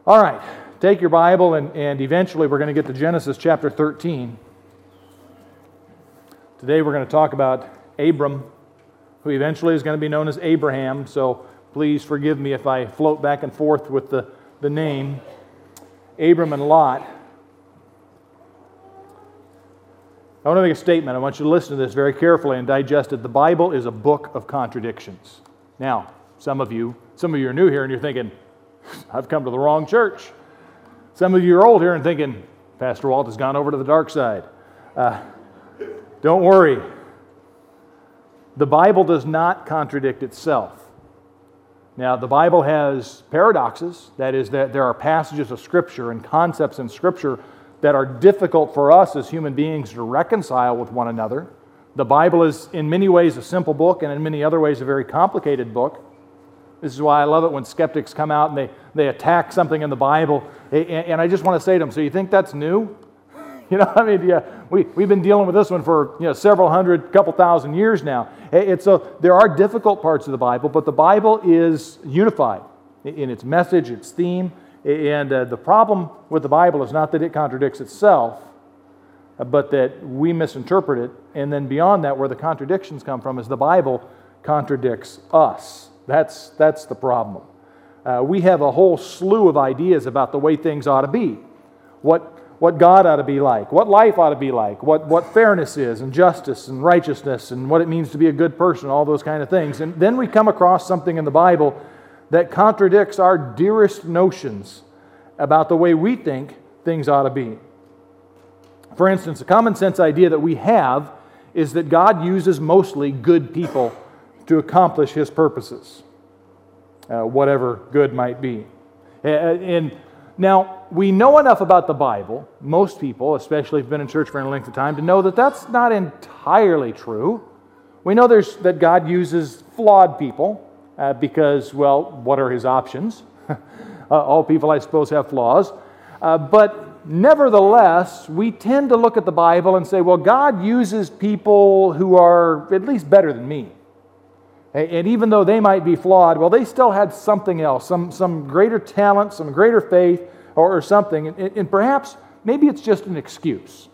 All right, take your Bible and eventually we're going to get to Genesis chapter 13. Today we're going to talk about Abram, who eventually is going to be known as Abraham, so please forgive me if I float back and forth with the name. Abram and Lot. I want to make a statement. I want you to listen to this very carefully and digest it. The Bible is a book of contradictions. Now, some of you are new here and you're thinking, I've come to the wrong church. Some of you are old here and thinking, Pastor Walt has gone over to the dark side. Don't worry. The Bible does not contradict itself. Now, the Bible has paradoxes. That is, that there are passages of Scripture and concepts in Scripture that are difficult for us as human beings to reconcile with one another. The Bible is in many ways a simple book and in many other ways a very complicated book. This is why I love it when skeptics come out and they attack something in the Bible. And I just want to say to them, so you think that's new? You know, I mean, yeah, we've been dealing with this one for several hundred, couple thousand years now. So there are difficult parts of the Bible, but the Bible is unified in its message, its theme. And the problem with the Bible is not that it contradicts itself, but that we misinterpret it. And then beyond that, where the contradictions come from is the Bible contradicts us. That's the problem. We have a whole slew of ideas about the way things ought to be. What God ought to be like, what life ought to be like, what fairness is, and justice, and righteousness, and what it means to be a good person, all those kind of things. And then we come across something in the Bible that contradicts our dearest notions about the way we think things ought to be. For instance, a common sense idea that we have is that God uses mostly good people to accomplish His purposes, whatever good might be. And now, we know enough about the Bible, most people, especially if you've been in church for any length of time, to know that that's not entirely true. We know that God uses flawed people because, well, what are His options? All people, I suppose, have flaws. But nevertheless, we tend to look at the Bible and say, well, God uses people who are at least better than me. And even though they might be flawed, well, they still had something else, some greater talent, some greater faith, or something. And perhaps, maybe it's just an excuse.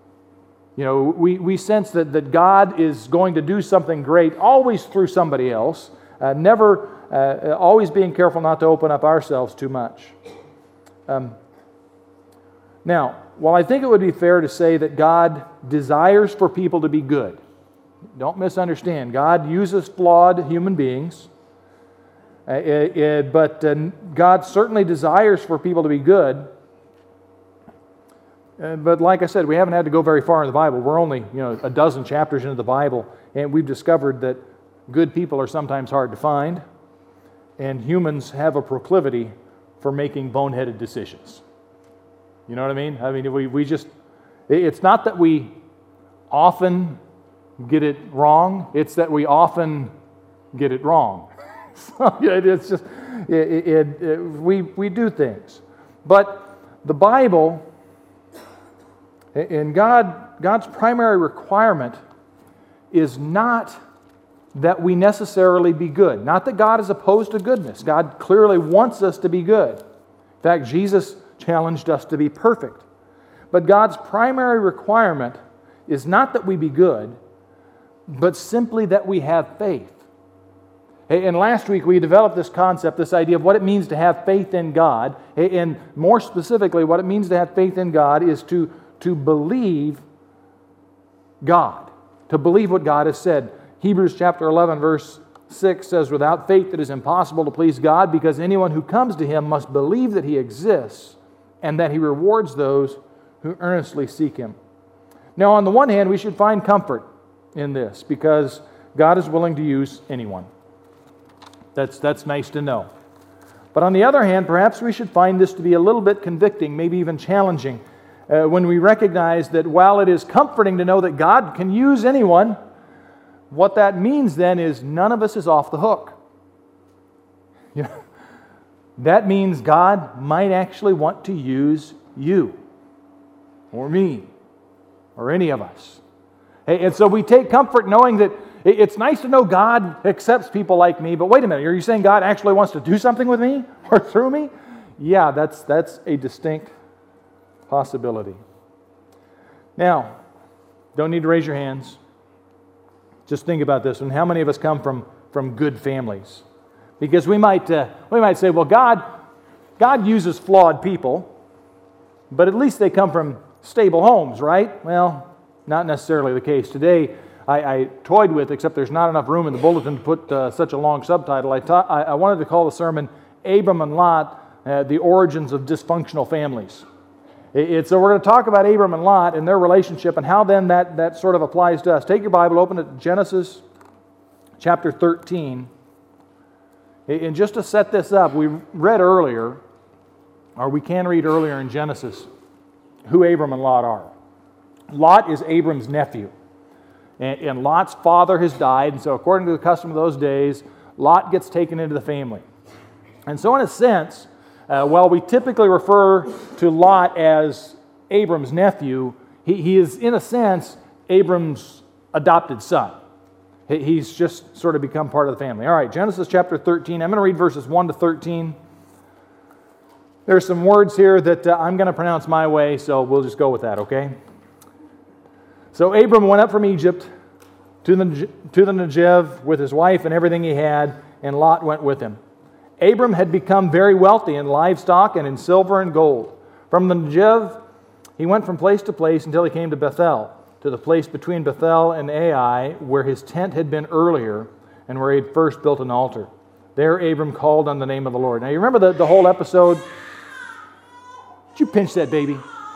We sense that God is going to do something great, always through somebody else, always being careful not to open up ourselves too much. Now, while I think it would be fair to say that God desires for people to be good, don't misunderstand. God uses flawed human beings, but God certainly desires for people to be good. But like I said, we haven't had to go very far in the Bible. We're only a dozen chapters into the Bible, and we've discovered that good people are sometimes hard to find, and humans have a proclivity for making boneheaded decisions. You know what I mean? I mean, we just, it's not that we often get it wrong, it's that we often get it wrong. So it's just, we do things. But the Bible, and God's primary requirement is not that we necessarily be good. Not that God is opposed to goodness. God clearly wants us to be good. In fact, Jesus challenged us to be perfect. But God's primary requirement is not that we be good, but simply that we have faith. And last week we developed this concept, this idea of what it means to have faith in God. And more specifically, what it means to have faith in God is to believe God, to believe what God has said. Hebrews chapter 11, verse 6 says, without faith it is impossible to please God, because anyone who comes to Him must believe that He exists and that He rewards those who earnestly seek Him. Now, on the one hand, we should find comfort in this, because God is willing to use anyone. That's nice to know. But on the other hand, perhaps we should find this to be a little bit convicting, maybe even challenging, when we recognize that while it is comforting to know that God can use anyone, what that means then is none of us is off the hook. That means God might actually want to use you, or me, or any of us. And so we take comfort knowing that it's nice to know God accepts people like me, but wait a minute, are you saying God actually wants to do something with me or through me? Yeah, that's a distinct possibility. Now, don't need to raise your hands. Just think about this one. How many of us come from good families? Because we might say, well, God uses flawed people, but at least they come from stable homes, right? Well, not necessarily the case. Today, I toyed with, except there's not enough room in the bulletin to put such a long subtitle. I wanted to call the sermon Abram and Lot, the origins of dysfunctional families. So we're going to talk about Abram and Lot and their relationship and how then that sort of applies to us. Take your Bible, open it to Genesis chapter 13. And just to set this up, we read earlier, or we can read earlier in Genesis, who Abram and Lot are. Lot is Abram's nephew. And Lot's father has died, and so according to the custom of those days, Lot gets taken into the family. And so in a sense, while we typically refer to Lot as Abram's nephew, he is, in a sense, Abram's adopted son. He's just sort of become part of the family. All right, Genesis chapter 13. I'm going to read verses 1 to 13. There's some words here that I'm going to pronounce my way, so we'll just go with that, okay? So Abram went up from Egypt to the Negev with his wife and everything he had, and Lot went with him. Abram had become very wealthy in livestock and in silver and gold. From the Negev, he went from place to place until he came to Bethel, to the place between Bethel and Ai, where his tent had been earlier and where he had first built an altar. There Abram called on the name of the Lord. Now you remember the whole episode? Did you pinch that baby?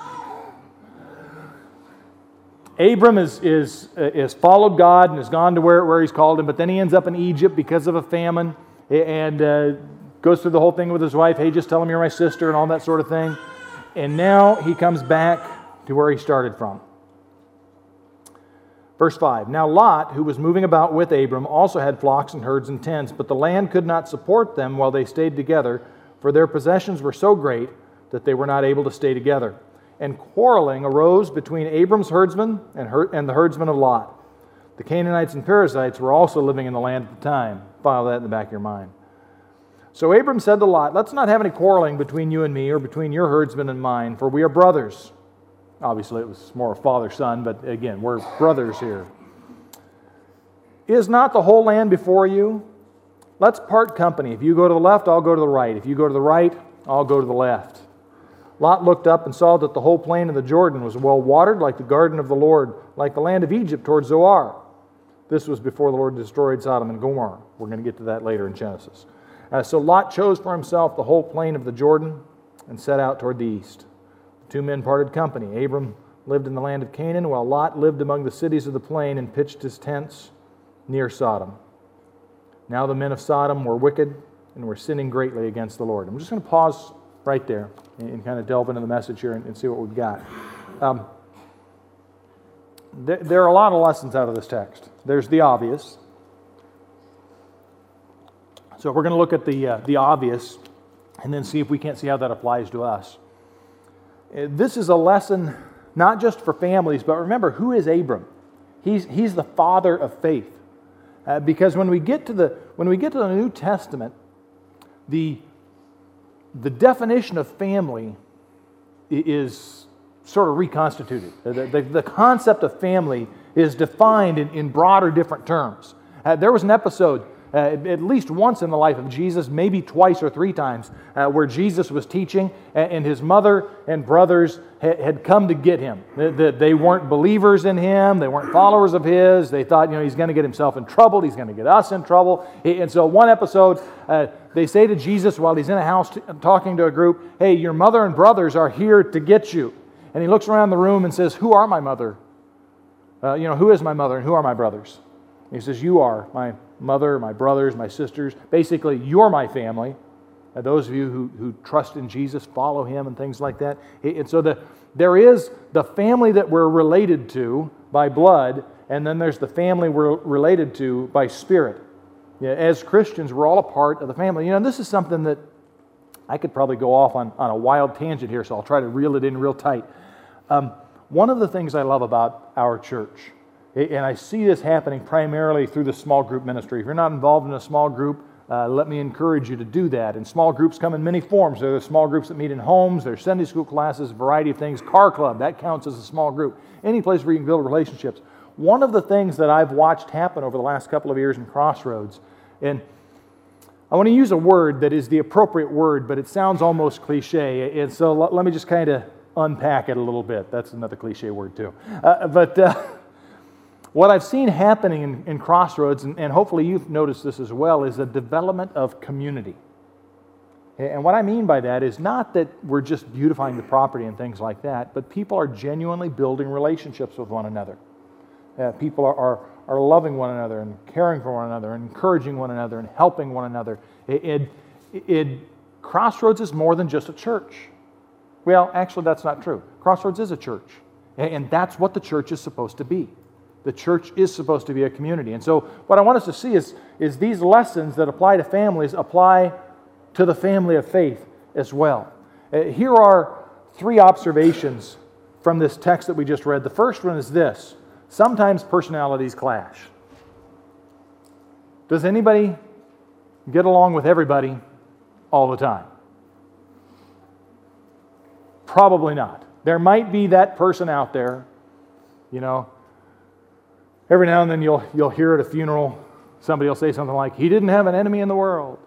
Abram is followed God and has gone to where he's called him, but then he ends up in Egypt because of a famine and goes through the whole thing with his wife. Hey, just tell him you're my sister and all that sort of thing. And now he comes back to where he started from. Verse 5, Now Lot, who was moving about with Abram, also had flocks and herds and tents, but the land could not support them while they stayed together, for their possessions were so great that they were not able to stay together. And quarreling arose between Abram's herdsmen and the herdsmen of Lot. The Canaanites and Perizzites were also living in the land at the time. File that in the back of your mind. So Abram said to Lot, Let's not have any quarreling between you and me, or between your herdsmen and mine, for we are brothers. Obviously, it was more father-son, but again, we're brothers here. Is not the whole land before you? Let's part company. If you go to the left, I'll go to the right. If you go to the right, I'll go to the left. Lot looked up and saw that the whole plain of the Jordan was well watered, like the garden of the Lord, like the land of Egypt toward Zoar. This was before the Lord destroyed Sodom and Gomorrah. We're going to get to that later in Genesis. So Lot chose for himself the whole plain of the Jordan and set out toward the east. The two men parted company. Abram lived in the land of Canaan, while Lot lived among the cities of the plain and pitched his tents near Sodom. Now the men of Sodom were wicked and were sinning greatly against the Lord. I'm just going to pause right there and kind of delve into the message here and see what we've got. There are a lot of lessons out of this text. There's the obvious. So we're going to look at the obvious and then see if we can't see how that applies to us. This is a lesson not just for families, but remember, who is Abram? He's the father of faith. Because when we get to the New Testament, the definition of family is sort of reconstituted. The concept of family is defined in broader, different terms. There was an episode, at least once in the life of Jesus, maybe twice or three times, where Jesus was teaching and his mother and brothers had come to get him. They weren't believers in him. They weren't followers of his. They thought, he's going to get himself in trouble. He's going to get us in trouble. And so one episode, they say to Jesus while he's in a house talking to a group, hey, your mother and brothers are here to get you. And he looks around the room and says, who are my mother? Who is my mother and who are my brothers? And he says, you are my mother, my brothers, my sisters. Basically, you're my family. Those of you who trust in Jesus, follow him and things like that. And so there is the family that we're related to by blood, and then there's the family we're related to by spirit. As Christians, we're all a part of the family. This is something that I could probably go off on a wild tangent here, so I'll try to reel it in real tight. One of the things I love about our church, and I see this happening primarily through the small group ministry. If you're not involved in a small group, let me encourage you to do that. And small groups come in many forms. There are small groups that meet in homes, there's Sunday school classes, a variety of things. Car club, that counts as a small group. Any place where you can build relationships. One of the things that I've watched happen over the last couple of years in Crossroads, and I want to use a word that is the appropriate word, but it sounds almost cliche, and so let me just kind of unpack it a little bit. That's another cliche word too. What I've seen happening in Crossroads, and hopefully you've noticed this as well, is the development of community. And what I mean by that is not that we're just beautifying the property and things like that, but people are genuinely building relationships with one another. People are loving one another and caring for one another and encouraging one another and helping one another. Crossroads is more than just a church. Well, actually, that's not true. Crossroads is a church, and that's what the church is supposed to be. The church is supposed to be a community. And so what I want us to see is these lessons that apply to families apply to the family of faith as well. Here are 3 observations from this text that we just read. The first one is this: sometimes personalities clash. Does anybody get along with everybody all the time? Probably not. There might be that person out there, every now and then you'll hear at a funeral, somebody will say something like, "He didn't have an enemy in the world."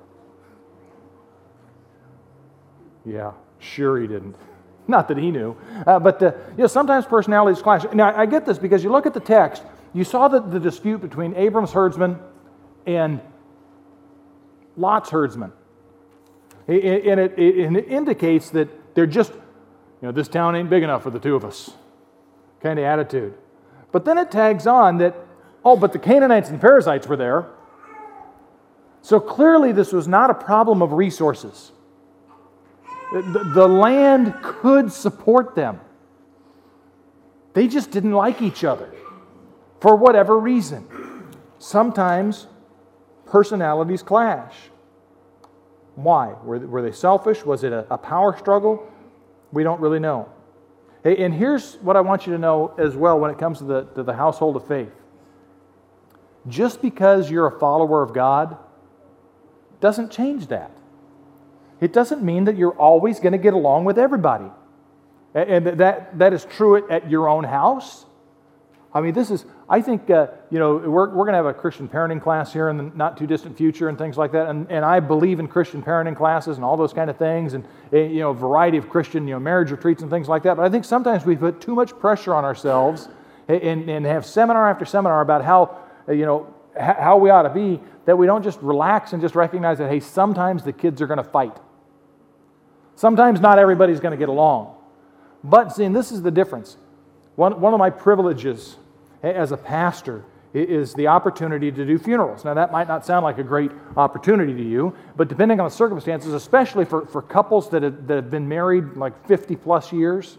Yeah, sure he didn't. Not that he knew. But sometimes personalities clash. Now, I get this because you look at the text, you saw the dispute between Abram's herdsmen and Lot's herdsmen. And it indicates that they're just, this town ain't big enough for the two of us kind of attitude. But then it tags on that, but the Canaanites and Perizzites were there. So clearly this was not a problem of resources. The land could support them. They just didn't like each other for whatever reason. Sometimes personalities clash. Why? Were they selfish? Was it a power struggle? We don't really know. And here's what I want you to know as well when it comes to the household of faith. Just because you're a follower of God doesn't change that. It doesn't mean that you're always going to get along with everybody. And that is true at your own house. I mean, I think, we're going to have a Christian parenting class here in the not too distant future and things like that. And I believe in Christian parenting classes and all those kind of things and, a variety of Christian, marriage retreats and things like that. But I think sometimes we put too much pressure on ourselves and have seminar after seminar about how we ought to be, that we don't just relax and just recognize that, hey, sometimes the kids are going to fight. Sometimes not everybody's going to get along. But see, and this is the difference. One of my privileges as a pastor is the opportunity to do funerals. Now, that might not sound like a great opportunity to you, but depending on the circumstances, especially for couples that have been married like 50 plus years,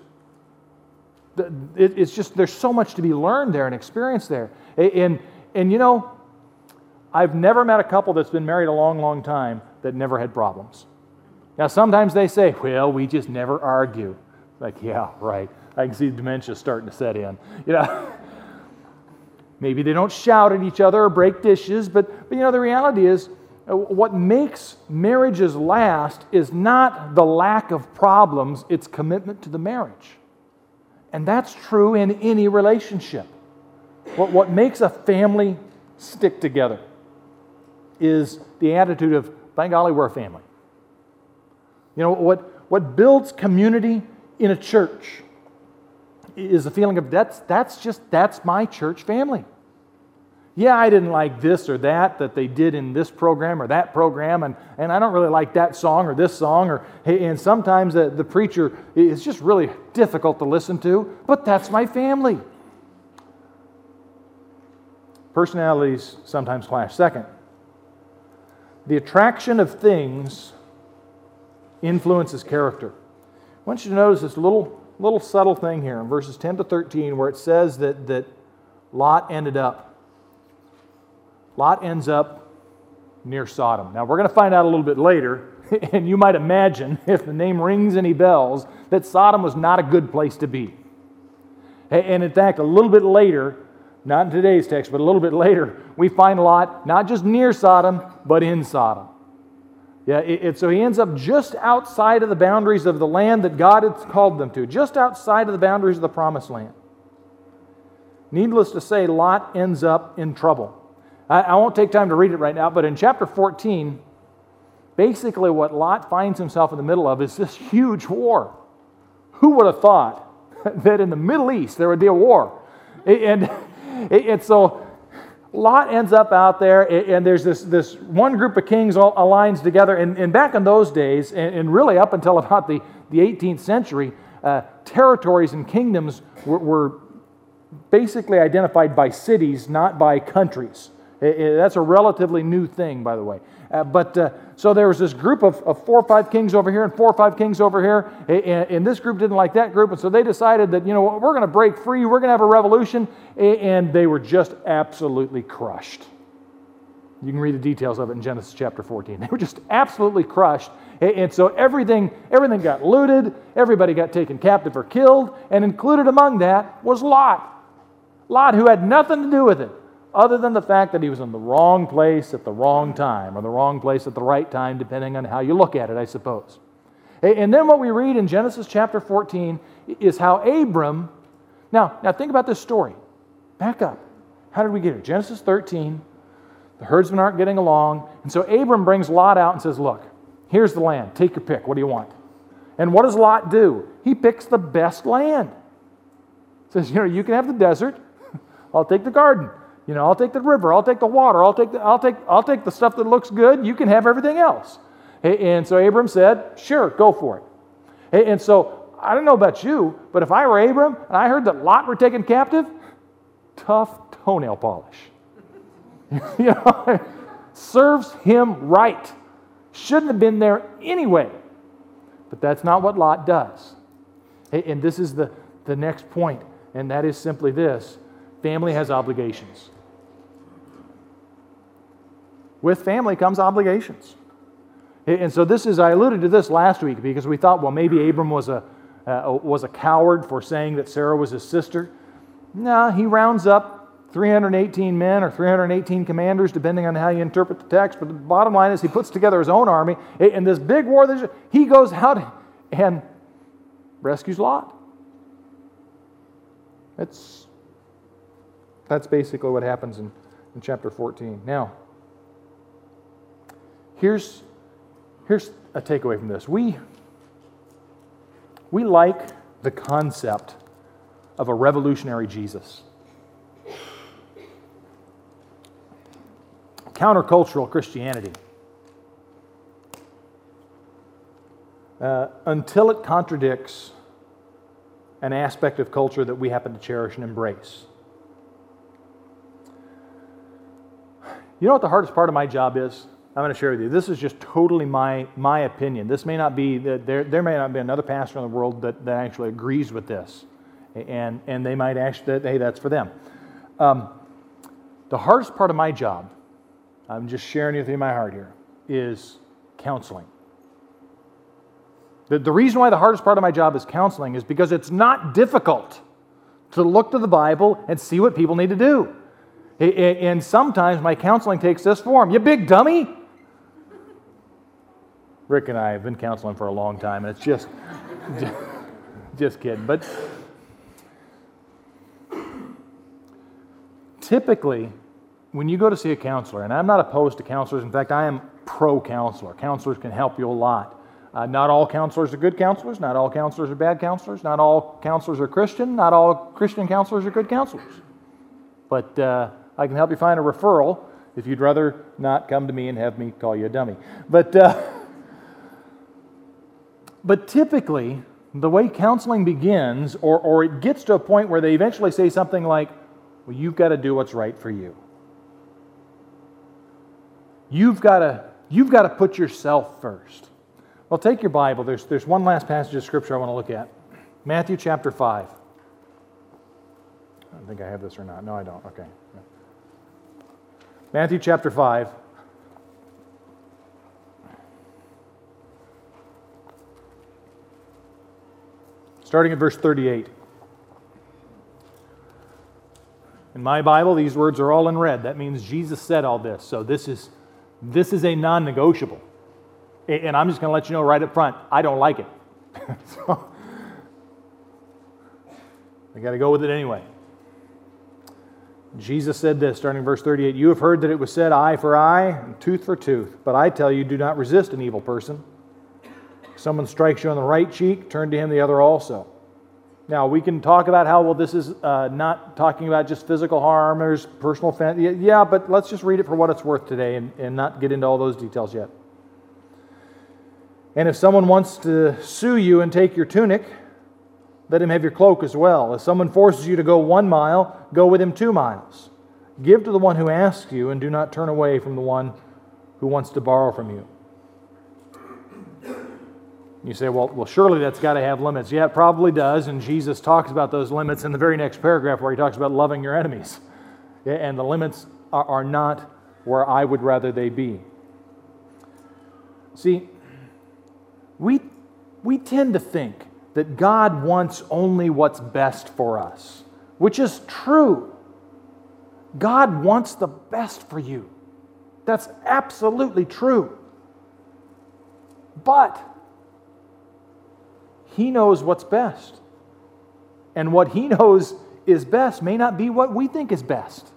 it's just, there's so much to be learned there and experienced there. And I've never met a couple that's been married a long, long time that never had problems. Now, sometimes they say, well, we just never argue. Like, yeah, right. I can see dementia starting to set in. Maybe they don't shout at each other or break dishes, but the reality is what makes marriages last is not the lack of problems, it's commitment to the marriage. And that's true in any relationship. What makes a family stick together is the attitude of, thank golly, we're a family. What builds community in a church is the feeling of that's my church family. Yeah, I didn't like this or that they did in this program or that program, and I don't really like that song or this song, and sometimes the preacher is just really difficult to listen to, but that's my family. Personalities sometimes clash. Second, the attraction of things influences character. I want you to notice this little subtle thing here in verses 10 to 13 where it says that Lot ends up near Sodom. Now, we're going to find out a little bit later, and you might imagine, if the name rings any bells, that Sodom was not a good place to be. And in fact, a little bit later, not in today's text, but a little bit later, we find Lot not just near Sodom, but in Sodom. Yeah, so he ends up just outside of the boundaries of the land that God had called them to, just outside of the boundaries of the Promised Land. Needless to say, Lot ends up in trouble. I won't take time to read it right now, but in chapter 14, basically what Lot finds himself in the middle of is this huge war. Who would have thought that in the Middle East there would be a war? And so Lot ends up out there, and there's this one group of kings all aligns together. And back in those days, and really up until about the 18th century, territories and kingdoms were basically identified by cities, not by countries. That's a relatively new thing, by the way. So there was this group of 4 or 5 kings over here and 4 or 5 kings over here, and this group didn't like that group, and so they decided that, we're going to break free, we're going to have a revolution, and they were just absolutely crushed. You can read the details of it in Genesis chapter 14. They were just absolutely crushed, and so everything got looted, everybody got taken captive or killed, and included among that was Lot. Lot, who had nothing to do with it, other than the fact that he was in the wrong place at the wrong time, or the wrong place at the right time, depending on how you look at it, I suppose. And then what we read in Genesis chapter 14 is how Abram, now think about this story. Back up. How did we get here? Genesis 13, the herdsmen aren't getting along, and so Abram brings Lot out and says, look, here's the land, take your pick, what do you want? And what does Lot do? He picks the best land. Says, you can have the desert, I'll take the garden. I'll take the river, I'll take the water, I'll take the stuff that looks good, you can have everything else. And so Abram said, sure, go for it. And so, I don't know about you, but if I were Abram and I heard that Lot were taken captive, tough toenail polish. Serves him right. Shouldn't have been there anyway. But that's not what Lot does. And this is the next point, and that is simply this. Family has obligations. With family comes obligations. And so I alluded to this last week because we thought, well, maybe Abram was a coward for saying that Sarah was his sister. No, he rounds up 318 men or 318 commanders, depending on how you interpret the text. But the bottom line is he puts together his own army. In this big war, he goes out and rescues Lot. That's basically what happens in chapter 14. Now, here's a takeaway from this. We like the concept of a revolutionary Jesus. Countercultural Christianity. Until it contradicts an aspect of culture that we happen to cherish and embrace. You know what the hardest part of my job is? I'm going to share with you. This is just totally my opinion. This may not be, there may not be another pastor in the world that actually agrees with this. And they might actually, hey, that's for them. The hardest part of my job, I'm just sharing with you my heart here, is counseling. The reason why the hardest part of my job is counseling is because it's not difficult to look to the Bible and see what people need to do. And sometimes my counseling takes this form. You big dummy! Rick and I have been counseling for a long time, and it's just kidding. But typically, when you go to see a counselor, and I'm not opposed to counselors. In fact, I am pro-counselor. Counselors can help you a lot. Not all counselors are good counselors. Not all counselors are bad counselors. Not all counselors are Christian. Not all Christian counselors are good counselors. But I can help you find a referral if you'd rather not come to me and have me call you a dummy. But typically, the way counseling begins, or it gets to a point where they eventually say something like, well, you've got to do what's right for you. You've got to put yourself first. Well, take your Bible. There's one last passage of Scripture I want to look at. Matthew chapter 5. I don't think I have this or not. No, I don't. Okay. Matthew chapter 5. Starting at verse 38. And In my Bible, these words are all in red. That means Jesus said all this. So this is a non-negotiable. And I'm just going to let you know right up front, I don't like it. So I got to go with it anyway. Jesus said this, starting in verse 38, "You have heard that it was said, eye for eye and tooth for tooth. But I tell you, do not resist an evil person. If someone strikes you on the right cheek, turn to him the other also." Now, we can talk about how, well, this is not talking about just physical harm, there's personal offense. Yeah, but let's just read it for what it's worth today and not get into all those details yet. "And if someone wants to sue you and take your tunic, let him have your cloak as well. If someone forces you to go 1 mile, go with him 2 miles. Give to the one who asks you, and do not turn away from the one who wants to borrow from you." You say, well, surely that's got to have limits. Yeah, it probably does, and Jesus talks about those limits in the very next paragraph where he talks about loving your enemies. And the limits are not where I would rather they be. See, we tend to think that God wants only what's best for us, which is true. God wants the best for you. That's absolutely true. But He knows what's best. And what He knows is best may not be what we think is best.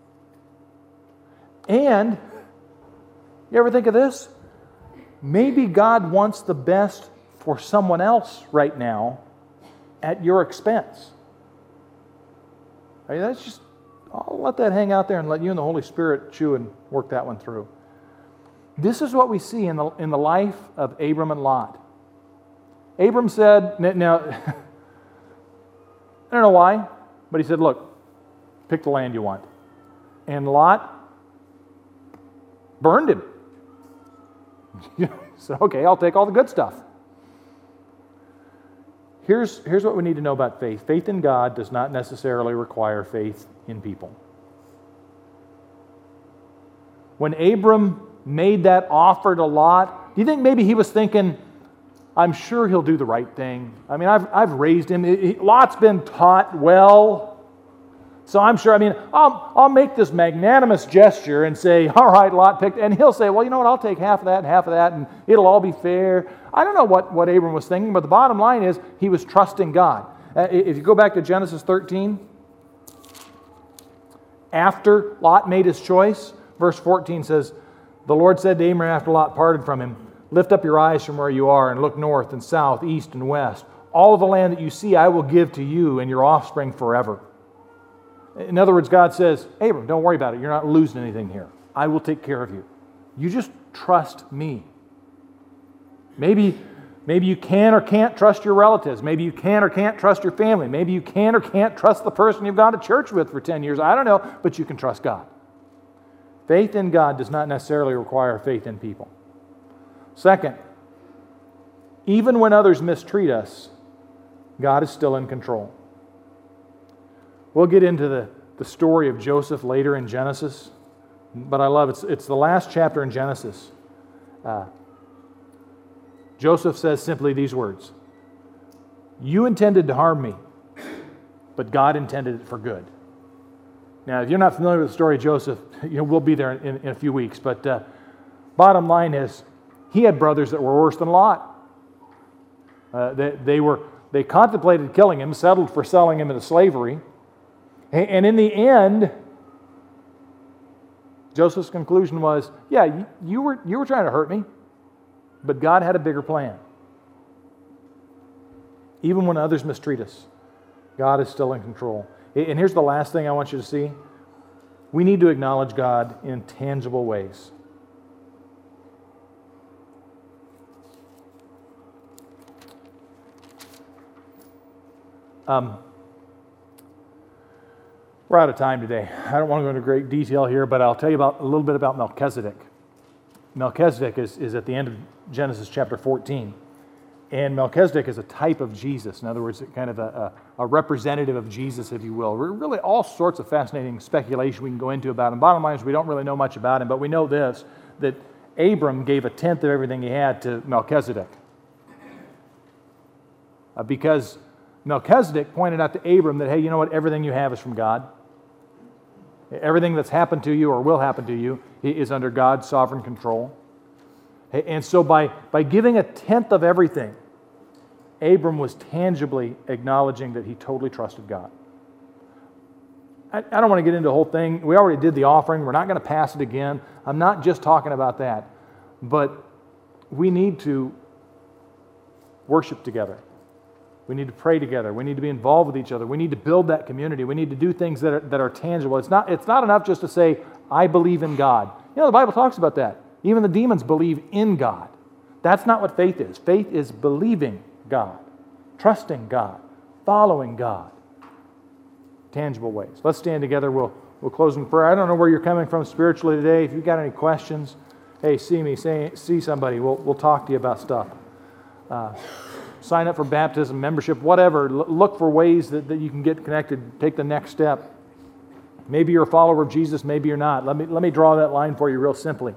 And, you ever think of this? Maybe God wants the best for someone else right now at your expense. I mean, I'll let that hang out there and let you and the Holy Spirit chew and work that one through. This is what we see in the life of Abram and Lot. Abram said, now, I don't know why, but he said, look, pick the land you want. And Lot burned him. He said, okay, I'll take all the good stuff. Here's what we need to know about faith. Faith in God does not necessarily require faith in people. When Abram made that offer to Lot, do you think maybe he was thinking, I'm sure he'll do the right thing. I mean, I've raised him. Lot's been taught well. So I'm sure, I'll make this magnanimous gesture and say, all right, Lot picked, and he'll say, well, you know what, I'll take half of that, and it'll all be fair. I don't know what Abram was thinking, but the bottom line is he was trusting God. If you go back to Genesis 13, after Lot made his choice, verse 14 says, the Lord said to Abram after Lot parted from him, lift up your eyes from where you are and look north and south, east and west. All of the land that you see I will give to you and your offspring forever. In other words, God says, Abram, don't worry about it. You're not losing anything here. I will take care of you. You just trust me. Maybe you can or can't trust your relatives. Maybe you can or can't trust your family. Maybe you can or can't trust the person you've gone to church with for 10 years. I don't know, but you can trust God. Faith in God does not necessarily require faith in people. Second, even when others mistreat us, God is still in control. We'll get into the story of Joseph later in Genesis, but I love it. It's the last chapter in Genesis. Joseph says simply these words, you intended to harm me, but God intended it for good. Now, if you're not familiar with the story of Joseph, we'll be there in a few weeks, but bottom line is, he had brothers that were worse than Lot. They contemplated killing him, settled for selling him into slavery. And in the end, Joseph's conclusion was, yeah, you were trying to hurt me, but God had a bigger plan. Even when others mistreat us, God is still in control. And here's the last thing I want you to see. We need to acknowledge God in tangible ways. We're out of time today. I don't want to go into great detail here, but I'll tell you a little bit about Melchizedek. Melchizedek is at the end of Genesis chapter 14. And Melchizedek is a type of Jesus. In other words, kind of a representative of Jesus, if you will. Really all sorts of fascinating speculation we can go into about him. Bottom line is we don't really know much about him, but we know this, that Abram gave 1/10 of everything he had to Melchizedek. Because Melchizedek pointed out to Abram that, hey, you know what? Everything you have is from God. Everything that's happened to you or will happen to you is under God's sovereign control. And so by giving a tenth of everything, Abram was tangibly acknowledging that he totally trusted God. I don't want to get into the whole thing. We already did the offering. We're not going to pass it again. I'm not just talking about that. But we need to worship together. We need to pray together. We need to be involved with each other. We need to build that community. We need to do things that are tangible. It's not enough just to say, I believe in God. You know, the Bible talks about that. Even the demons believe in God. That's not what faith is. Faith is believing God, trusting God, following God. Tangible ways. Let's stand together. We'll close in prayer. I don't know where you're coming from spiritually today. If you've got any questions, hey, see somebody. We'll talk to you about stuff. Sign up for baptism, membership, whatever. Look for ways that you can get connected. Take the next step. Maybe you're a follower of Jesus, maybe you're not. Let me draw that line for you real simply.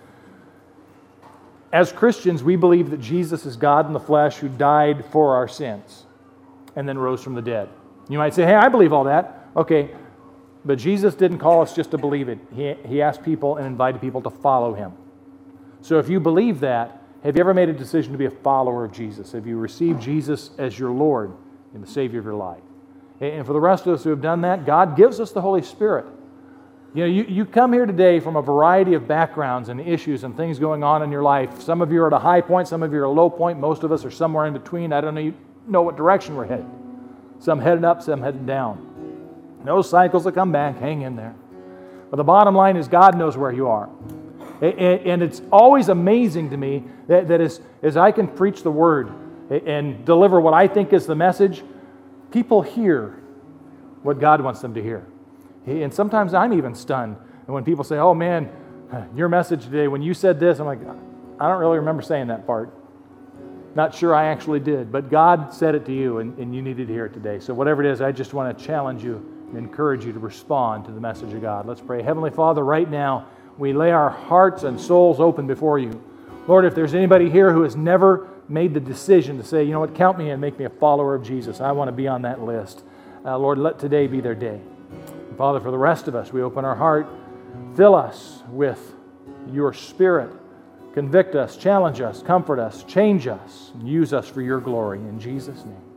As Christians, we believe that Jesus is God in the flesh who died for our sins and then rose from the dead. You might say, hey, I believe all that. Okay, but Jesus didn't call us just to believe it. He asked people and invited people to follow Him. So if you believe that, have you ever made a decision to be a follower of Jesus? Have you received Jesus as your Lord and the Savior of your life? And for the rest of us who have done that, God gives us the Holy Spirit. You know, you come here today from a variety of backgrounds and issues and things going on in your life. Some of you are at a high point, some of you are at a low point. Most of us are somewhere in between. I don't know what direction we're headed. Some headed up, some headed down. Those cycles will come back. Hang in there. But the bottom line is God knows where you are. And it's always amazing to me that as I can preach the Word and deliver what I think is the message, people hear what God wants them to hear. And sometimes I'm even stunned. And when people say, oh man, your message today, when you said this, I'm like, I don't really remember saying that part. Not sure I actually did, but God said it to you and you needed to hear it today. So whatever it is, I just want to challenge you and encourage you to respond to the message of God. Let's pray. Heavenly Father, right now, we lay our hearts and souls open before you. Lord, if there's anybody here who has never made the decision to say, you know what, count me in, make me a follower of Jesus. I want to be on that list. Lord, let today be their day. And Father, for the rest of us, we open our heart. Fill us with your Spirit. Convict us, challenge us, comfort us, change us, and use us for your glory. In Jesus' name.